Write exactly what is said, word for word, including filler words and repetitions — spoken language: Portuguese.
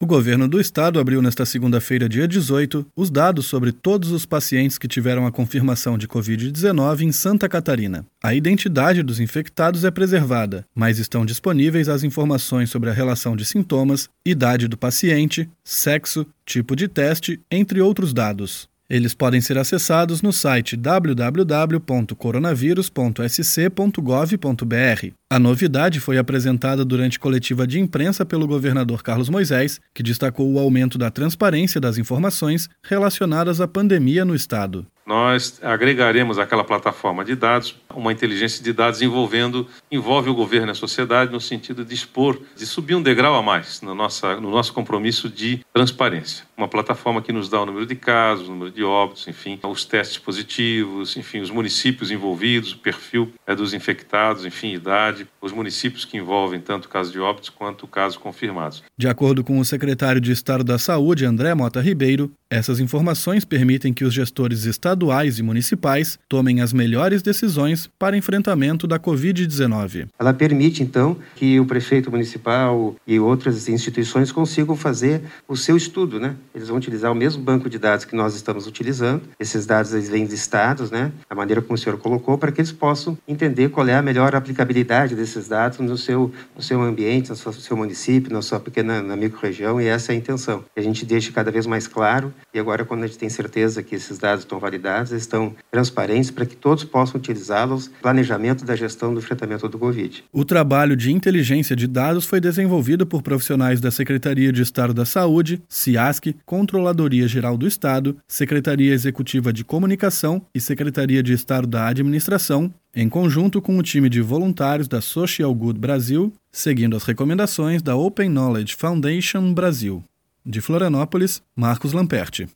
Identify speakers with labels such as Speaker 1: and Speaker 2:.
Speaker 1: O governo do estado abriu nesta segunda-feira, dia dezoito, os dados sobre todos os pacientes que tiveram a confirmação de covid dezenove em Santa Catarina. A identidade dos infectados é preservada, mas estão disponíveis as informações sobre a relação de sintomas, idade do paciente, sexo, tipo de teste, entre outros dados. Eles podem ser acessados no site w w w ponto coronavírus ponto s c ponto gov ponto b r. A novidade foi apresentada durante coletiva de imprensa pelo governador Carlos Moisés, que destacou o aumento da transparência das informações relacionadas à pandemia no estado.
Speaker 2: Nós agregaremos àquela plataforma de dados uma inteligência de dados envolvendo, envolve o governo e a sociedade no sentido de expor, de subir um degrau a mais no, nossa, no nosso compromisso de transparência. Uma plataforma que nos dá o número de casos, o número de óbitos, enfim, os testes positivos, enfim, os municípios envolvidos, o perfil é, dos infectados, enfim, idade, os municípios que envolvem tanto o caso de óbitos quanto o caso confirmados.
Speaker 1: De acordo com o secretário de Estado da Saúde, André Mota Ribeiro, essas informações permitem que os gestores estaduais e municipais tomem as melhores decisões para enfrentamento da covid dezenove.
Speaker 3: Ela permite, então, que o prefeito municipal e outras instituições consigam fazer o seu estudo, né? Eles vão utilizar o mesmo banco de dados que nós estamos utilizando. Esses dados eles vêm listados, né? A maneira como o senhor colocou, para que eles possam entender qual é a melhor aplicabilidade desses dados no seu, no seu ambiente, no seu, no seu município, na sua pequena na micro-região, e essa é a intenção. Que a gente deixe cada vez mais claro, e agora, quando a gente tem certeza que esses dados estão validados, eles estão transparentes para que todos possam utilizá-los no planejamento da gestão do enfrentamento do Covid.
Speaker 1: O trabalho de inteligência de dados foi desenvolvido por profissionais da Secretaria de Estado da Saúde, SIASC, Controladoria Geral do Estado, Secretaria Executiva de Comunicação e Secretaria de Estado da Administração, em conjunto com o time de voluntários da Social Good Brasil, seguindo as recomendações da Open Knowledge Foundation Brasil. De Florianópolis, Marcos Lamperti.